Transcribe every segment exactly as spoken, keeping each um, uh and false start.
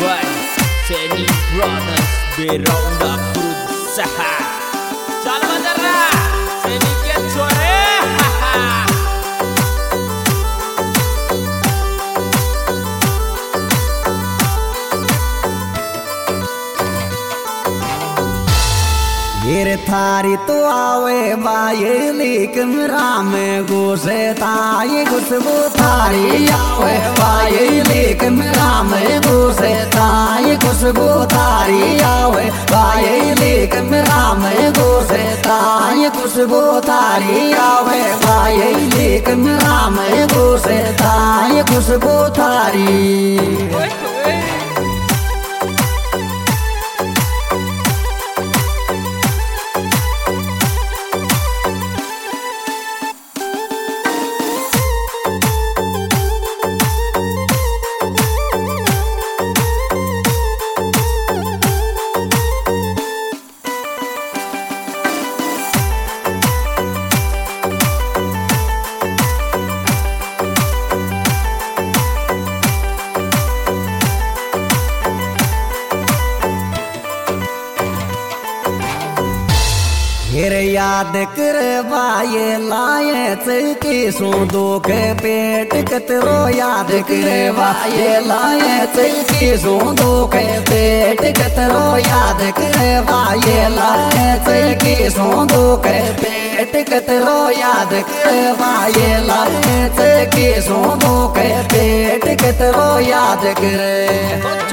by Seni Brothers Beronda berusaha. Jangan menyerah, sedikit sore. गिर थारी तो आवे बाये लेकिन राम घुसे ताये खुशबू थारी आवे बाये लेकिन राम घुसे ताये खुशबू थारी आवे बाये लेकिन राम घुसे ताये खुशबू थारी आवे बाये लेकिन राम घुसे ताये खुशबू थारी। फिर याद कर बाये लाए चलके सो दुख पेट कतरो याद कर बाये लाए चलके सो दुख पेट कतरो याद कर बाये लाए चलके सो दुख पेट कतरो याद कर बाये लाए चलके सो दुख पेट कतरो याद कर।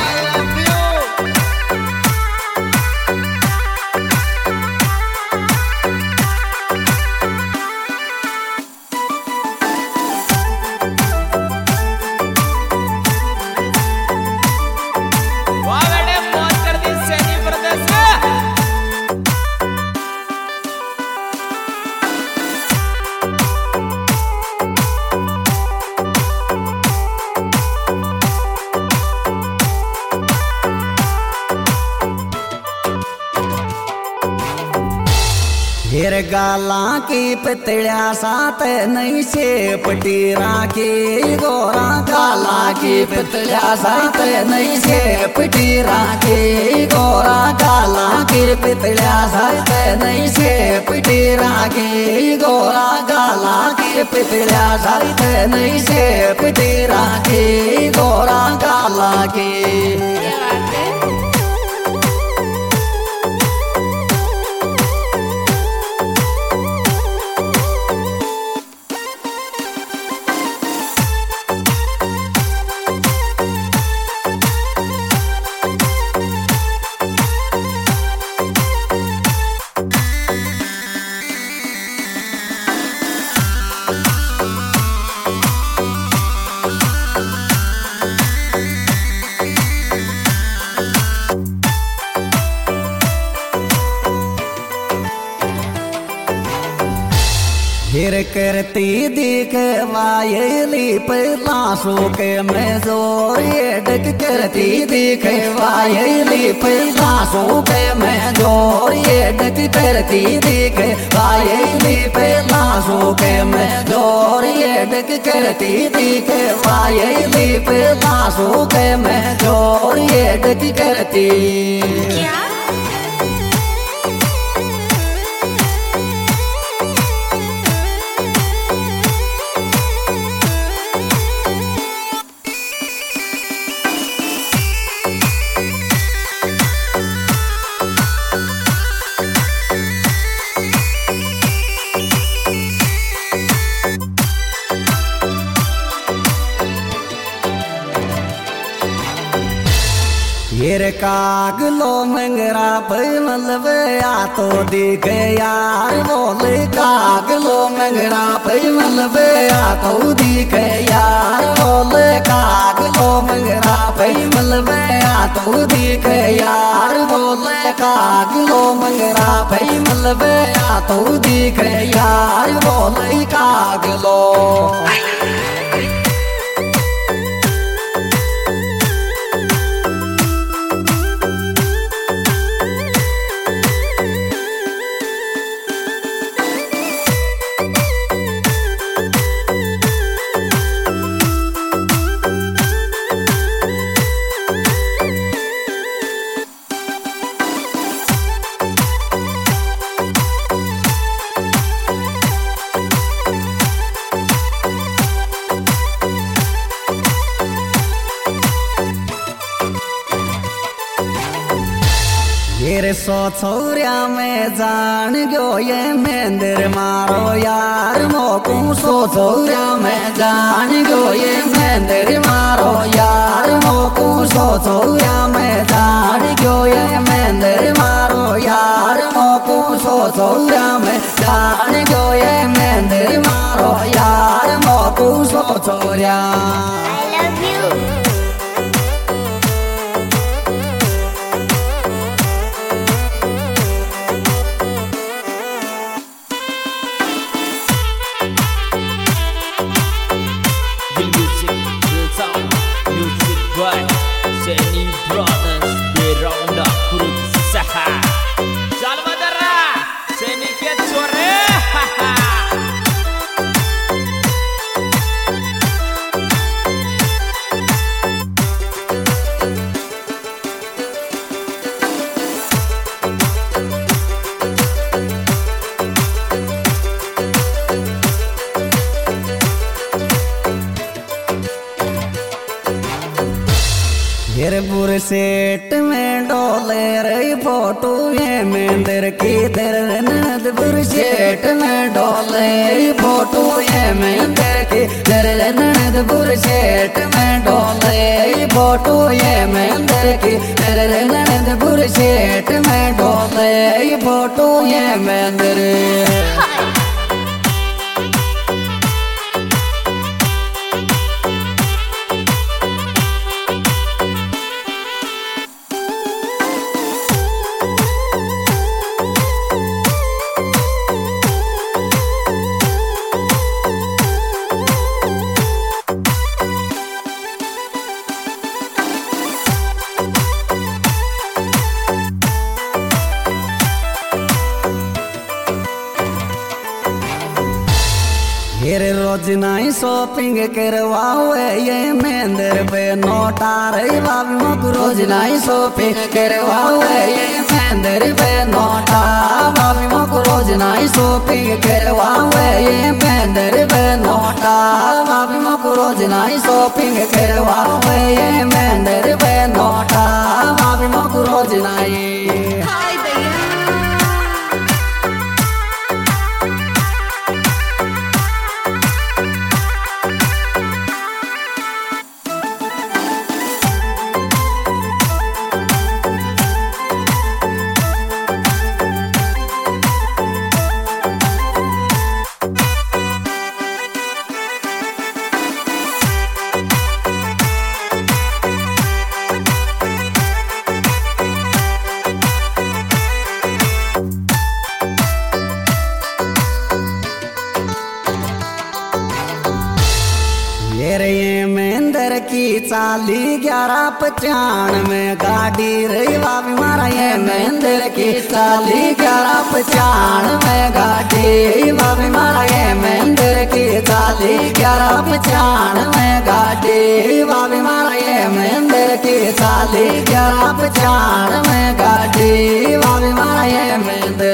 फिर गाला की पतड़ा साथ नहीं से पटीरा के गोरा गाला की पतड़ा साथ नहीं से पटीरा के गोरा गाला की पतड़ा साथ नहीं से पटीरा के गोरा गाला की पतड़ा साथ नहीं से पटीरा के गोरा गाला के। फिर करती दिख वायली पलासो के मैं जोर ये डक करती दिख वायली पलासो के मैं जोर ये डक करती दिख वायली पलासो के मैं जोर ये डक करती दिख वायली पलासो के मैं जोर ये डक करती। क्या फिर कागलो मंगरा मतलब आ तो दिखे यार बोले कागलो मंगरा मतलब आ तो दिखे यार बोले कागलो मंगरा मतलब आ तो दिखे यार बोले कागलो मंगरा मतलब आ तो दिखे यार बोले कागलो। हेरे सो छोरिया में जान गयो ये मेंदर मारो यार मोकू सो छोरिया में जान गयो ये मेंदर मारो यार मोकू सो छोरिया में जान गयो ये मेंदर मारो यार मोकू सो छोरिया में जान गयो ये मेंदर मारो यार मोकू सो छोरिया। I love you. Seni Brothers beronda berusaha. Jalma darra, seni ke chore. Hirpur सेट में डोले रही फोटो ये मेंदर की दरनदपुर सेट में डोले रही फोटो ये मेंदर की दरनदपुर सेट में डोले रही फोटो ये मेंदर की दरनदपुर सेट में डोले रही फोटो ये मेंदर। हेरे रोज नाई शॉपिंग करवावे ये मेंदर पे नोटा रे बाबी मक रोज नाई शॉपिंग करवावे ये मेंदर पे नोटा बाबी मक रोज नाई शॉपिंग करवावे ये मेंदर पे नोटा बाबी मक रोज नाई शॉपिंग करवावे ये मेंदर पे नोटा बाबी मक रोज नाई। ये मेंदर की चाली ग्यारह पचानवे गाड़ी रही बाबी मारा ये मेंदर की चाली ग्यारह पचानवे गाड़ी बाबी मारा ये मेंदर की चाली ग्यारह पचानवे गाड़ी बाबी मारा ये मेंदर की चाली ग्यारह पचानवे गाड़ी बाबी मारा ये मेंदर।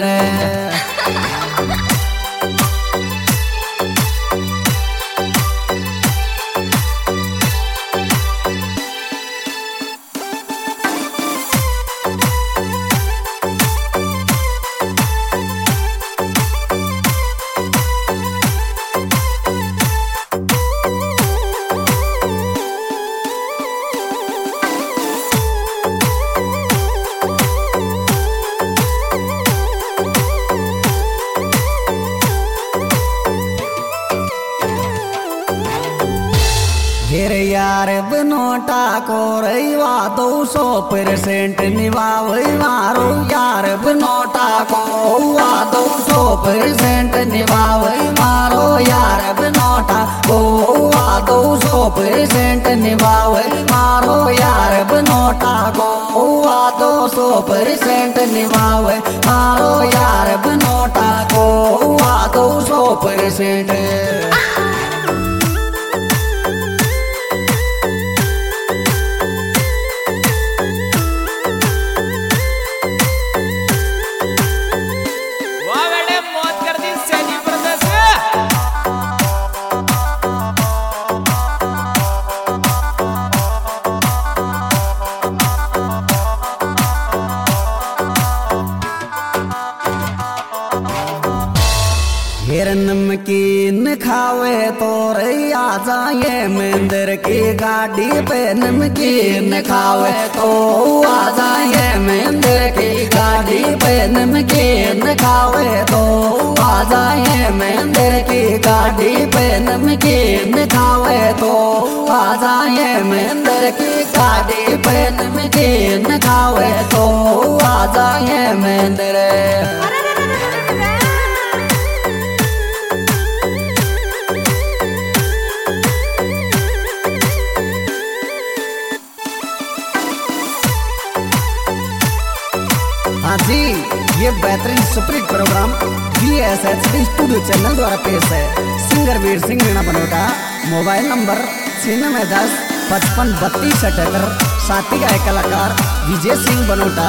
हेरे यार बनोटा को रहीवा दो सौ परसेंट निभावे मारो यार बनोटा को हुआ दो सौ परसेंट निभावे मारो यार बनोटा को हुआ दो सौ परसेंट निभावे मारो यार बनोटा को हुआ दो सौ परसेंट निभावे मारो यार बनोटा को हुआ दो सौ परसेंट। फिर नमकीन खावे तो रे आ जाए मंदिर की गाड़ी पे नमकीन खावे तो आ जाए मंदिर की गाड़ी पे नमकीन खावे तो आ जाए मंदिर की गाड़ी पे नमकीन खावे तो आ जाए मंदिर की गाड़ी पे नमकीन खावे तो आ जाए मंदिर। हाँ जी, ये बेहतरीन superhit program V S H D studio channel द्वारा पेश है। Singer Veer Singh Meena Banota, mobile number छियानवे दस पचपन बत्तीस अठहत्तर, साथी गायक कलाकार विजय सिंह बनोटा।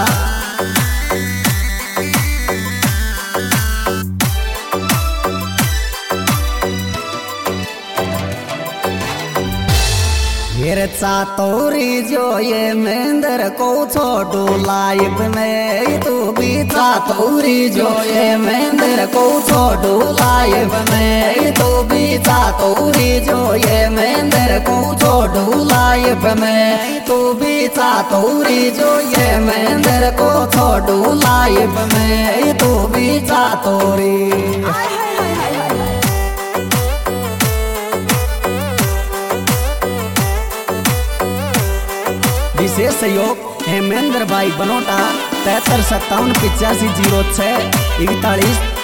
फिर चातौरी जो ये मेंदर को छोटू लाइफ में तू भी चातौरी जो ये मेंदर को छोटू लाइफ में तू भी चातौरी जो ये मेंदर को छोटू लाइफ में तू भी चातौरी जो ये मेंदर को छोटू लाइफ में तू भी चातौरी। विशेष सहयोग हेमेंद्र भाई बनोटा तिहत्तर सत्तावन पिचासी जीरो छः इकतालीस